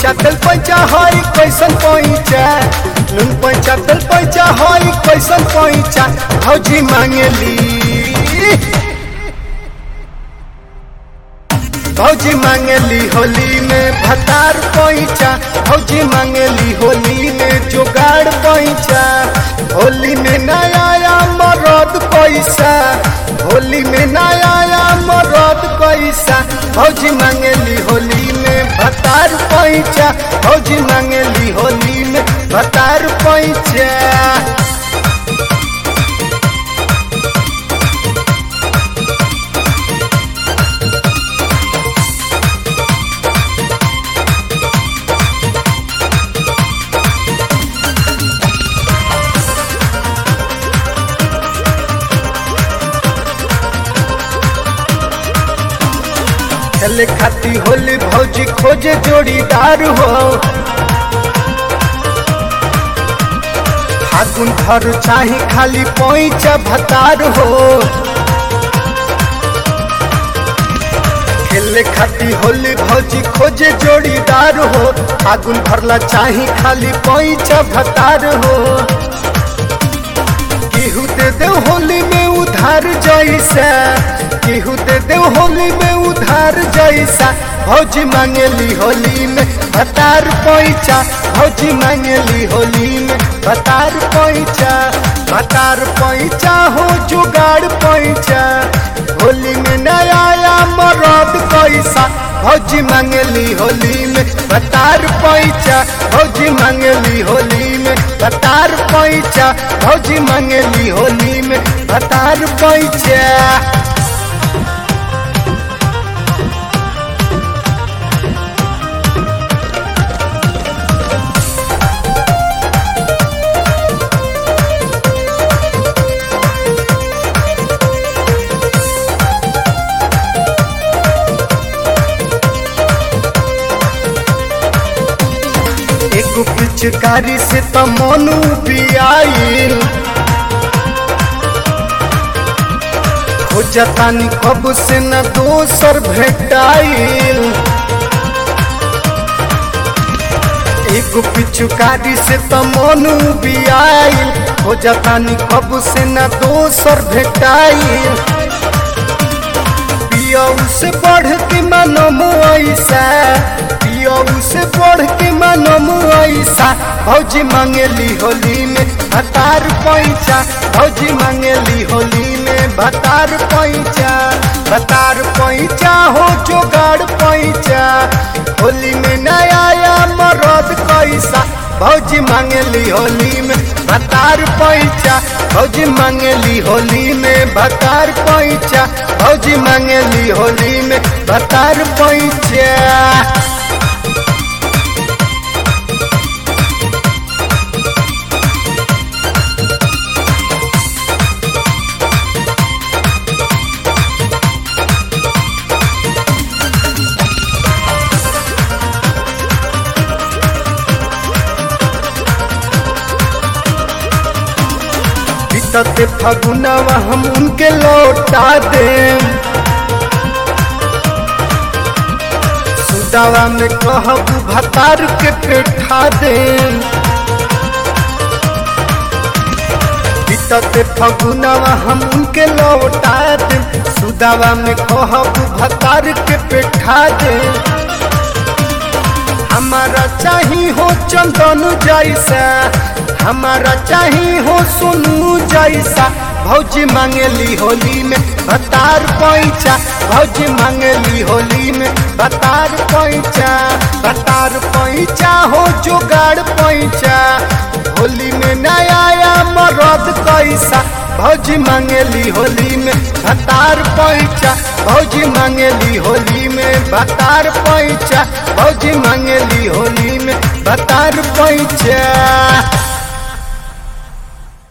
पैचा तेल पैचा हई कैसन पैचा, नून पैचा तेल पैचा हई कैसन पैचा भौजी मांगेली, भौजी मांगेली होली में भतार पैचा, भौजी मांगेली होली में जुगाड़ पैचा, होली में नया मरद पैसा, होली में नया मरद पैसा, भौजी मांगेली होली में भतार पैचा, भौजी मांगेली होली में भतार पैचा। खेले खाती होली भौजी खोजे जोड़ीदार हो, फागुन भर चाही खाली पैचा भतार हो, खेले खाती होली भौजी खोजे जोड़ीदार हो, फागुन भरला चाही खाली पैचा भतार हो, केहू दे दे होली में उधार जैसा, केहू दे दे होली में उधार जैसा, भौजी मांगेली होली में भतार पैचा, भौजी मांगेली होली में भतार पैचा, भतार पैचा हो जुगाड़ पैचा, होली में नया मरद पैसा, भौजी मांगेली होली में भतार पैचा, भौजी मांगेली होली में भतार पैचा, भौजी मांगेली होली में भतार पैचा। एगो पिचकारी से त मनु पियाइल, खोजतानी कब से न दोसर भेटाइल, एगो पिचकारी से त मनु पियाइल, खोजतानी कब से न दोसर भेटाइल, पियऊ से बढ़ के मनम ऐसा, पियऊ से बढ़ के मनम ऐसा, भौजी मांगेली होली में भतार पैचा, भौजी मांगेली होली में भतार पैचा, भतार पैचा हो जुगाड़ पैचा, होली में नया मरद कैसा, भौजी मांगेली होली में भतार पैचा, भौजी मांगेली होली में भतार पैचा, भौजी मांगेली होली में भतार पैचा। बीतते फगुनवा हम उनके लौटा दें, सुदावा में कहबू भतार के पेठा दें, बीतते फगुनवा हम उनके लौटा दें, सुदावा में कहबू भतार के पेठा दें, हमारा चाही हो चंदन जैसा, हमारा चाही हो सोनू जैसा, भौजी मांगेली होली में भतार पैचा, भौजी मांगेली होली में भतार पैचा, भतार पैचा हो जुगाड़ पैचा, होली में नया मरद कैसा, भौजी मांगेली होली में भतार पैचा, भौजी मांगेली होली में भतार पैचा, भौजी मांगेली होली में भतार पैचा।